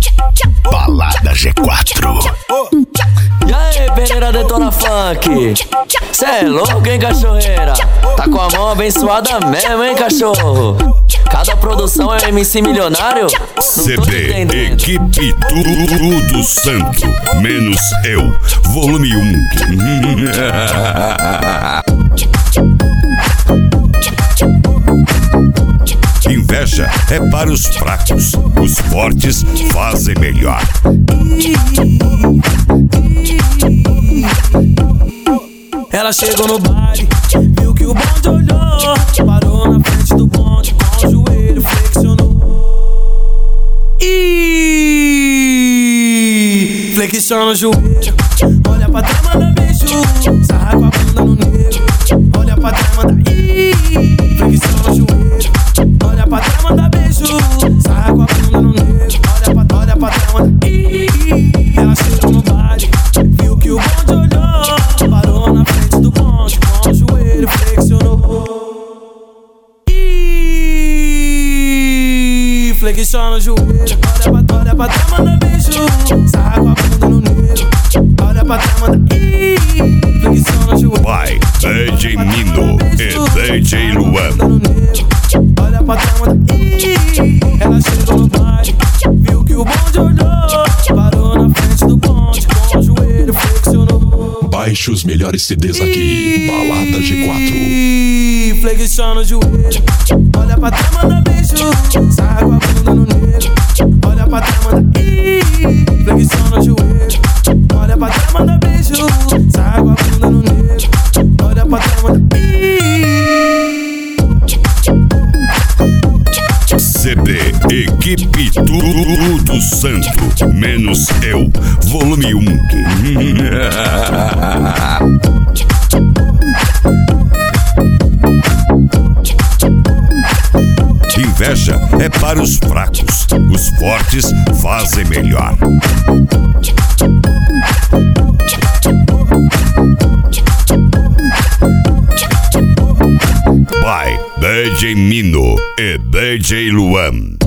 Balada G4. E aí, Pereira Detona Funk? Cê é louco, hein, cachorreira? Tá com a mão abençoada mesmo, hein, cachorro? Cada produção é MC milionário? CD, equipe tudo santo, menos eu, volume 1. Inveja é para os fracos, os fortes fazem melhor. Ela chegou no baile, viu que o bonde olhou, parou na frente do bonde, com o joelho flexionou. Flexiona o joelho, olha pra trás, manda beijo, sarra com a bunda no negro. Olha pra trás, manda flexiona o joelho, olha pra trás, manda beijo, sarra com a bunda no negro. Olha pra trás, manda Ela chegou no baile, viu que o bonde olhou, parou na frente do bonde, com o joelho flexionou. Flexiona o joelho, olha pra trás, manda beijo, sarra com a bunda no negro. Olha pra trás, manda flexiona o joelho. Vai, DJ Nino e DJ Luan. Olha pra trás, manda Ela chegou no baile, viu que o bonde olhou, parou na frente do bonde, com o joelho flexionou. Baixe os melhores CDs aqui, Balada G4. Flexiona o joelho, olha pra trás, manda beijo, sarra com a bunda no negro. Olha pra trás, manda flexiona o joelho, olha pra trás, manda beijo, sarra com a bunda no negro. Olha pra trás, manda CD, equipe tudo santo, menos eu, volume 1. Inveja é para os fracos, os fortes fazem melhor. Vai, DJ Nino e DJ Luan.